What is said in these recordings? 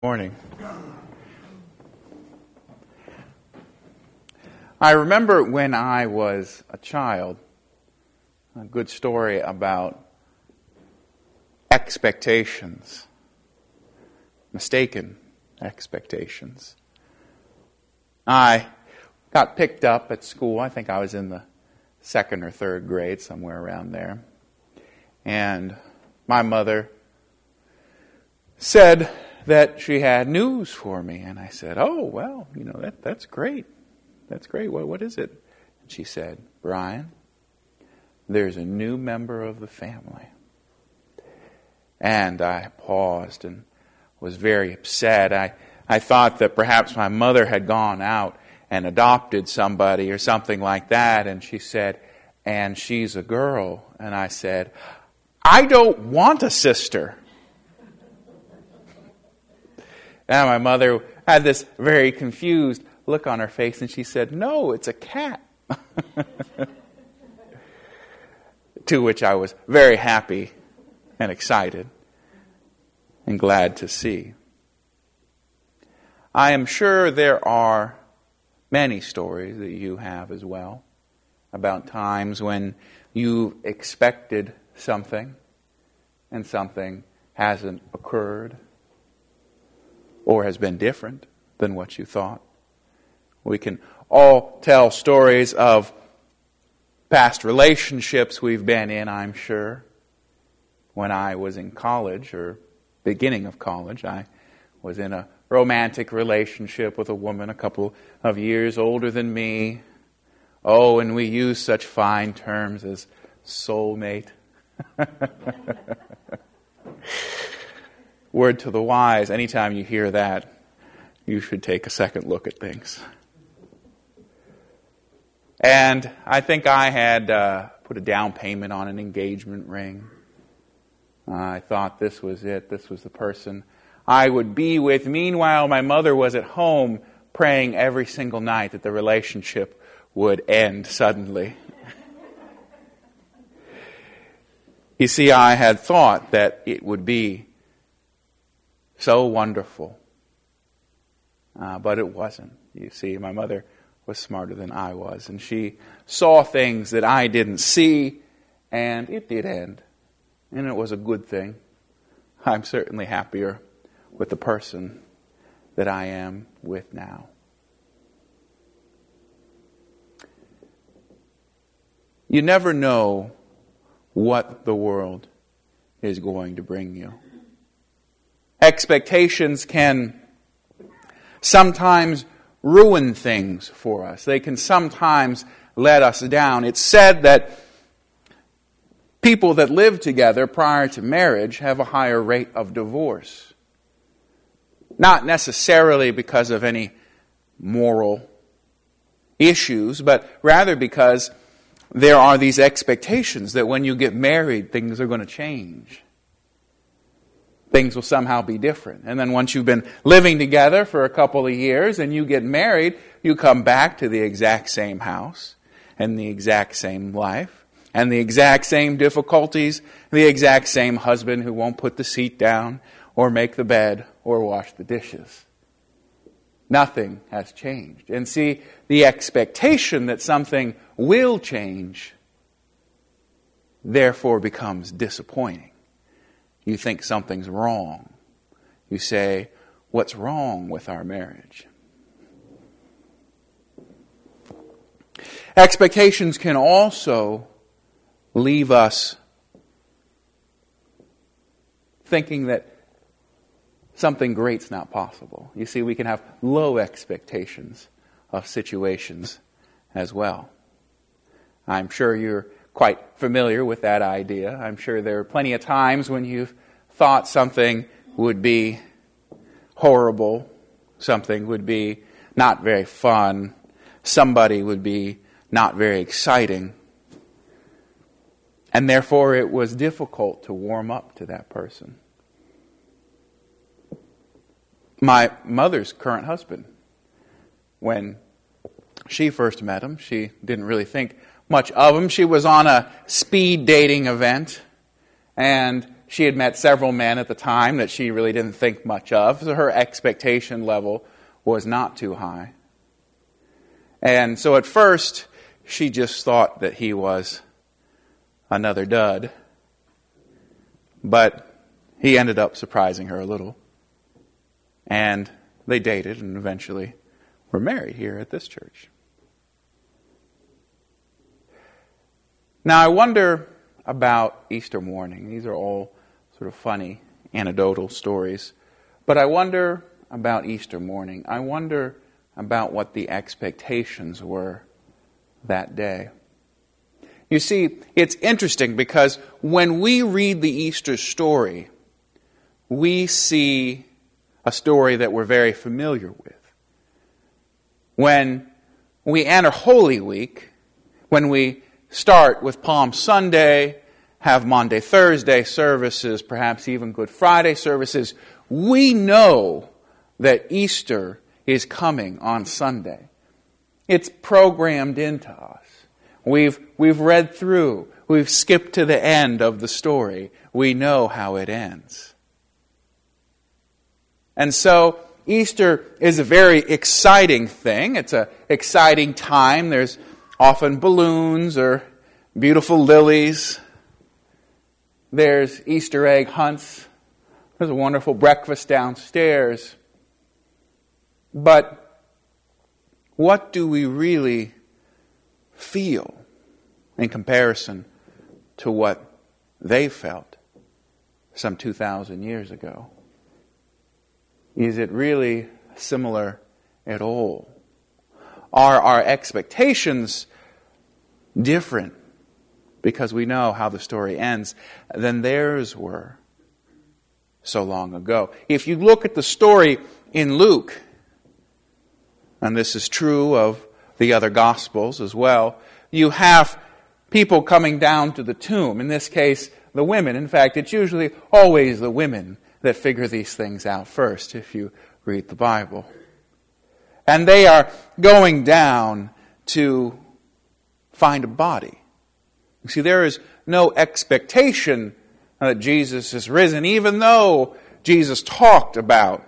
Morning. I remember when I was a child, a good story about expectations, mistaken expectations. I got picked up at school. I think I was in the second or third grade, somewhere around there. And my mother said that she had news for me. And I said, "Oh, well, that's great. That's great. What is it?" And she said, "Brian, there's a new member of the family." And I paused and was very upset. I thought that perhaps my mother had gone out and adopted somebody or something like that. And she said, "And she's a girl." And I said, "I don't want a sister." Now my mother had this very confused look on her face, and she said, "No, it's a cat." To which I was very happy and excited and glad to see. I am sure there are many stories that you have as well about times when you expected something and something hasn't occurred or has been different than what you thought. We can all tell stories of past relationships we've been in, I'm sure. When I was in college, or beginning of college, I was in a romantic relationship with a woman a couple of years older than me. Oh, and we used such fine terms as soulmate. Word to the wise, anytime you hear that, you should take a second look at things. And I think I had put a down payment on an engagement ring. I thought this was it. This was the person I would be with. Meanwhile, my mother was at home praying every single night that the relationship would end suddenly. You see, I had thought that it would be so wonderful. But it wasn't. You see, my mother was smarter than I was. And she saw things that I didn't see. And it did end. And it was a good thing. I'm certainly happier with the person that I am with now. You never know what the world is going to bring you. Expectations can sometimes ruin things for us. They can sometimes let us down. It's said that people that live together prior to marriage have a higher rate of divorce. Not necessarily because of any moral issues, but rather because there are these expectations that when you get married, things are going to change. Things will somehow be different. And then once you've been living together for a couple of years and you get married, you come back to the exact same house and the exact same life and the exact same difficulties, the exact same husband who won't put the seat down or make the bed or wash the dishes. Nothing has changed. And see, the expectation that something will change therefore becomes disappointing. You think something's wrong. You say, "What's wrong with our marriage?" Expectations can also leave us thinking that something great's not possible. You see, we can have low expectations of situations as well. I'm sure you're quite familiar with that idea. I'm sure there are plenty of times when you've thought something would be horrible, something would be not very fun, somebody would be not very exciting, and therefore it was difficult to warm up to that person. My mother's current husband, when she first met him, she didn't really think much of him. She was on a speed dating event, and She had met several men at the time that she really didn't think much of, so her expectation level was not too high. And so at first, she just thought that he was another dud. But he ended up surprising her a little. And they dated and eventually were married here at this church. Now I wonder about Easter morning. These are all sort of funny, anecdotal stories. But I wonder about Easter morning. I wonder about what the expectations were that day. You see, it's interesting because when we read the Easter story, we see a story that we're very familiar with. When we enter Holy Week, when we start with Palm Sunday, have Maundy, Thursday services, perhaps even Good Friday services, we know that Easter is coming on Sunday. It's programmed into us. We've read through, we've skipped to the end of the story. We know how it ends. And so Easter is a very exciting thing. It's an exciting time. There's often balloons or beautiful lilies. There's Easter egg hunts. There's a wonderful breakfast downstairs. But what do we really feel in comparison to what they felt some 2,000 years ago? Is it really similar at all? Are our expectations different because we know how the story ends than theirs were so long ago? If you look at the story in Luke, and this is true of the other Gospels as well, you have people coming down to the tomb. In this case, the women. In fact, it's usually always the women that figure these things out first, if you read the Bible. And they are going down to find a body. You see, there is no expectation that Jesus is risen, even though Jesus talked about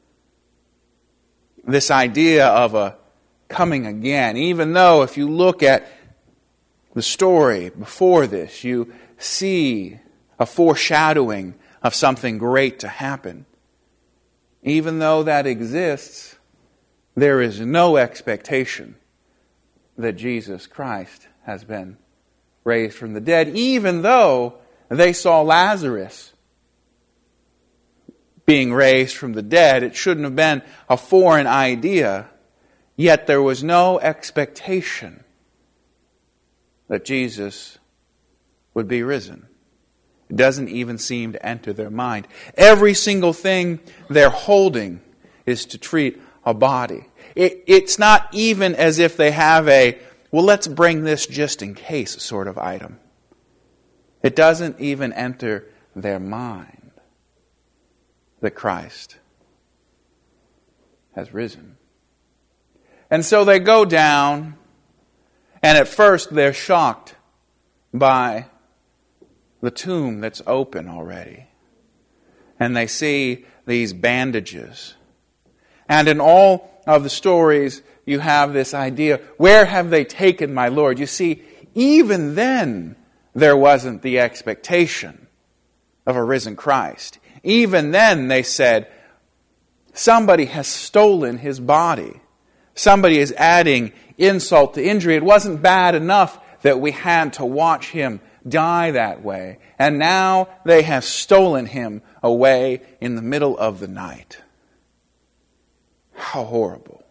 this idea of a coming again. Even though if you look at the story before this, you see a foreshadowing of something great to happen. Even though that exists, there is no expectation that Jesus Christ has been raised from the dead, even though they saw Lazarus being raised from the dead. It shouldn't have been a foreign idea, yet there was no expectation that Jesus would be risen. It doesn't even seem to enter their mind. Every single thing they're holding is to treat a body. It's not even as if they have a, well, let's bring this just in case sort of item. It doesn't even enter their mind that Christ has risen. And so they go down, and at first they're shocked by the tomb that's open already. And they see these bandages. And in all of the stories, you have this idea, where have they taken my Lord? You see, even then, there wasn't the expectation of a risen Christ. Even then, they said, somebody has stolen his body. Somebody is adding insult to injury. It wasn't bad enough that we had to watch him die that way. And now they have stolen him away in the middle of the night. How horrible.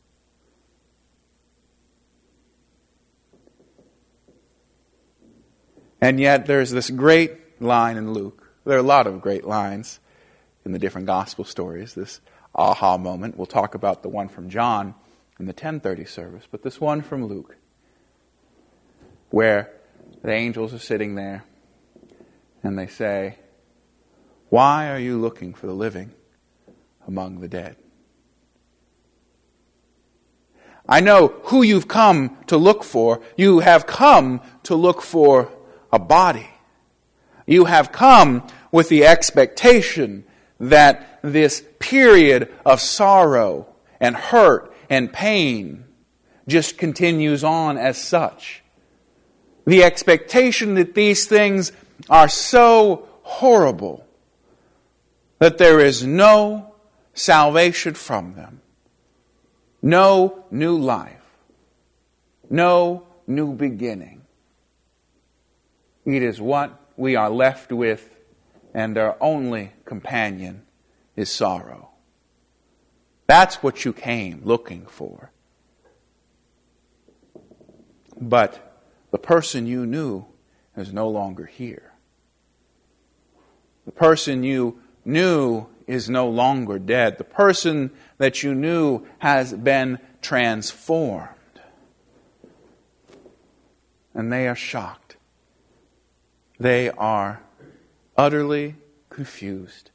And yet there's this great line in Luke. There are a lot of great lines in the different gospel stories. This aha moment. We'll talk about the one from John in the 10:30 service. But this one from Luke, where the angels are sitting there and they say, "Why are you looking for the living among the dead?" I know who you've come to look for. You have come to look for a body. You have come with the expectation that this period of sorrow and hurt and pain just continues on as such. The expectation that these things are so horrible that there is no salvation from them, no new life, no new beginning. It is what we are left with, and our only companion is sorrow. That's what you came looking for. But the person you knew is no longer here. The person you knew is no longer dead. The person that you knew has been transformed. And they are shocked. They are utterly confused.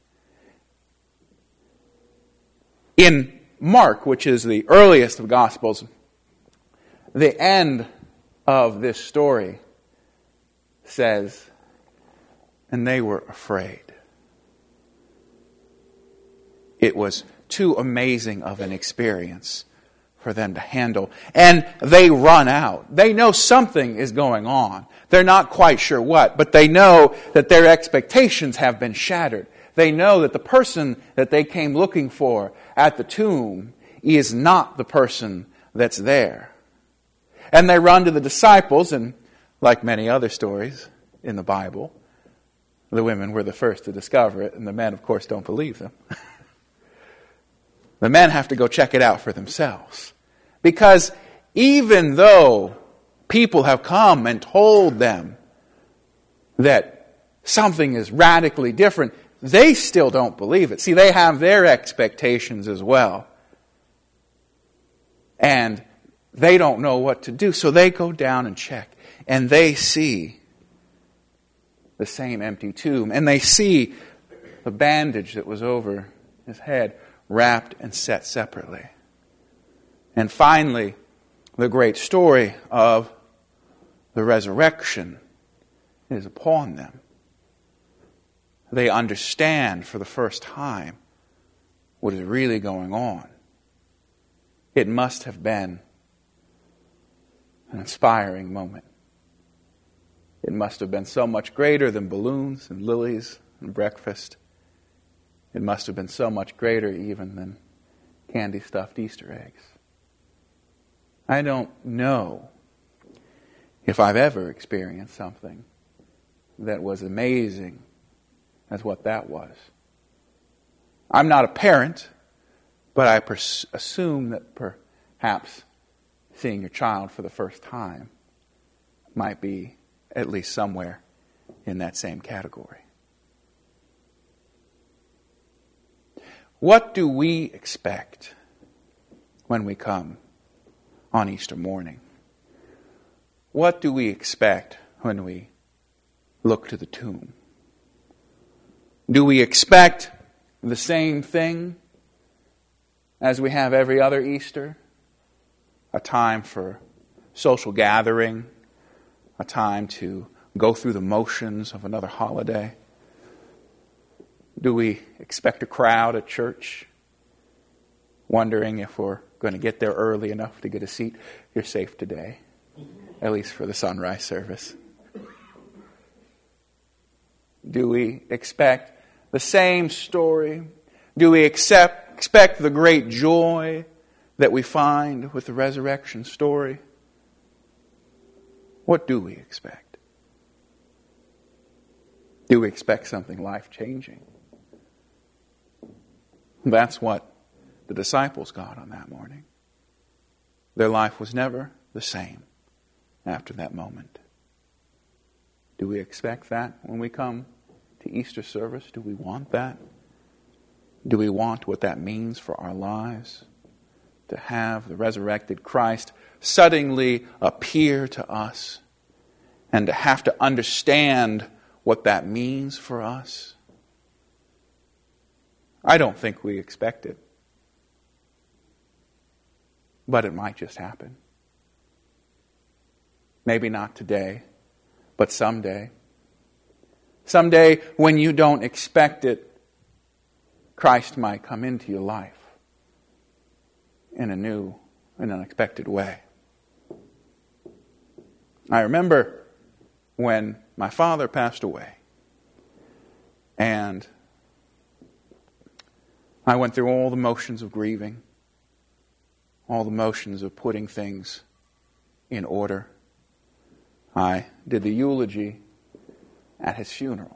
In Mark, which is the earliest of Gospels, the end of this story says, and they were afraid. It was too amazing of an experience for them to handle. And they run out. They know something is going on. They're not quite sure what, but they know that their expectations have been shattered. They know that the person that they came looking for at the tomb is not the person that's there. And they run to the disciples, and like many other stories in the Bible, the women were the first to discover it, and the men, of course, don't believe them. The men have to go check it out for themselves. Because even though people have come and told them that something is radically different, they still don't believe it. See, they have their expectations as well. And they don't know what to do. So they go down and check. And they see the same empty tomb. And they see the bandage that was over his head wrapped and set separately. And finally, the great story of the resurrection is upon them. They understand for the first time what is really going on. It must have been an inspiring moment. It must have been so much greater than balloons and lilies and breakfast. It must have been so much greater even than candy-stuffed Easter eggs. I don't know if I've ever experienced something that was amazing as what that was. I'm not a parent, but I assume that perhaps seeing your child for the first time might be at least somewhere in that same category. What do we expect when we come on Easter morning? What do we expect when we look to the tomb? Do we expect the same thing as we have every other Easter? A time for social gathering, a time to go through the motions of another holiday? Do we expect a crowd at church, wondering if we're going to get there early enough to get a seat? You're safe today, at least for the sunrise service. Do we expect the same story? Do we expect the great joy that we find with the resurrection story? What do we expect? Do we expect something life-changing? That's what the disciples got on that morning. Their life was never the same after that moment. Do we expect that when we come to Easter service? Do we want that? Do we want what that means for our lives? To have the resurrected Christ suddenly appear to us and to have to understand what that means for us? I don't think we expect it. But it might just happen. Maybe not today, but someday. Someday when you don't expect it, Christ might come into your life in a new and unexpected way. I remember when my father passed away, and I went through all the motions of grieving, all the motions of putting things in order. I did the eulogy at his funeral.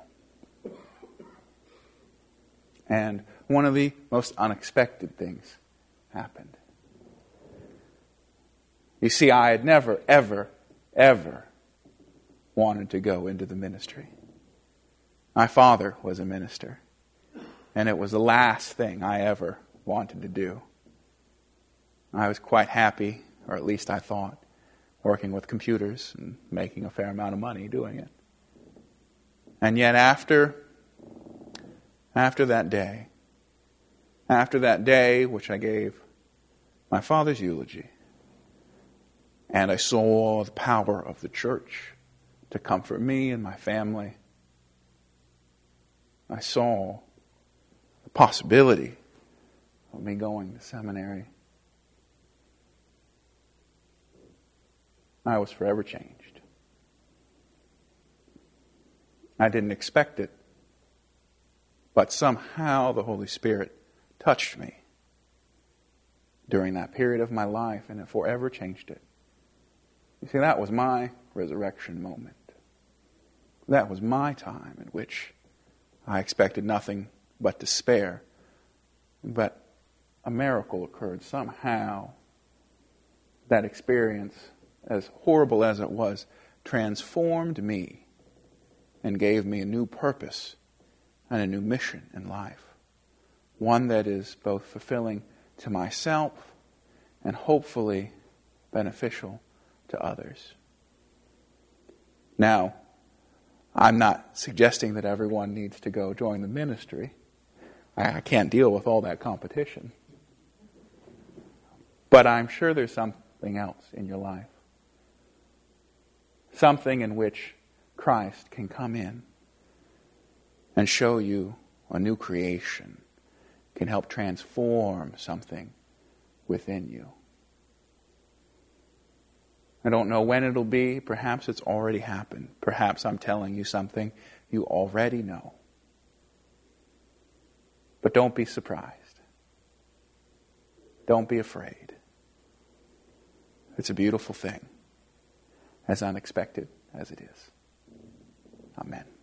And one of the most unexpected things happened. You see, I had never, ever wanted to go into the ministry. My father was a minister, and it was the last thing I ever wanted to do. I was quite happy, or at least I thought, working with computers and making a fair amount of money doing it. And yet after that day which I gave my father's eulogy, and I saw the power of the church to comfort me and my family, I saw the possibility of me going to seminary. I was forever changed. I didn't expect it, but somehow the Holy Spirit touched me during that period of my life, and it forever changed it. You see, that was my resurrection moment. That was my time in which I expected nothing but despair. But a miracle occurred. Somehow, that experience, as horrible as it was, transformed me and gave me a new purpose and a new mission in life. One that is both fulfilling to myself and hopefully beneficial to others. Now, I'm not suggesting that everyone needs to go join the ministry. I can't deal with all that competition. But I'm sure there's something else in your life. Something in which Christ can come in and show you a new creation, can help transform something within you. I don't know when it'll be. Perhaps it's already happened. Perhaps I'm telling you something you already know. But don't be surprised. Don't be afraid. It's a beautiful thing, as unexpected as it is. Amen.